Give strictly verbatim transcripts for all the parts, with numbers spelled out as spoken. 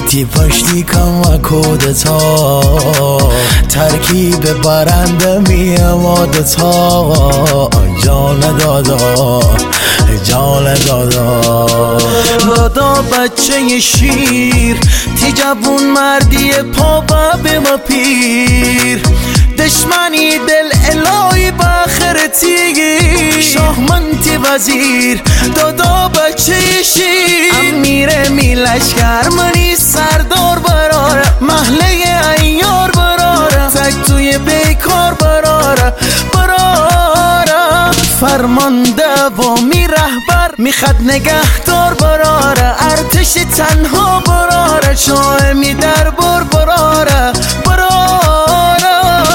تی پشتی کم کودتا ترکیب برنده میامادتا جان دادا جان دادا دادا بچه شیر تی جوون مردی پا به ما پیر دشمنی دل الهی بخرتی شاه من تی وزیر دادا بچه شیر امیر میلشکر منی سردار براره محله ایار براره تک توی بیکار براره براره فرمانده و می رهبر میخد نگهدار براره ارتش تنها براره شاه می در بر براره براره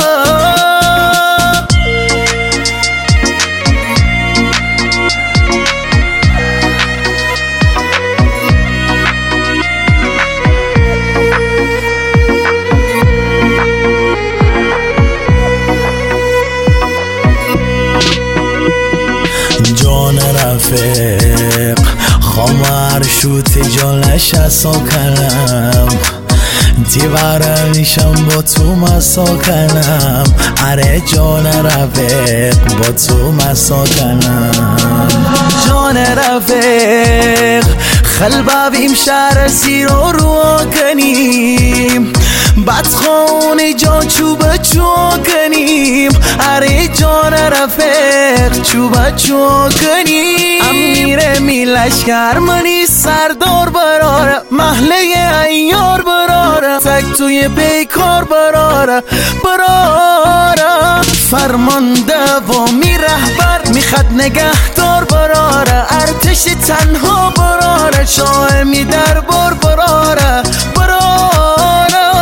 جان رفیق خامر شوت جانش اسا کنم دیوارنشم با تو مسا کنم اره جان رفیق با تو مسا کنم جان رفیق خلبابیم شهر سیرو رو کنیم بدخانه جان چوبه چو کنیم اره جان رفیق چوبه چو کنیم امیر میلشکر منی سردار براره محله ایار براره تک توی بیکار براره براره فرمانده و می رهبر میخد نگهدار براره ارتش تنها براره شاه می در بر براره براره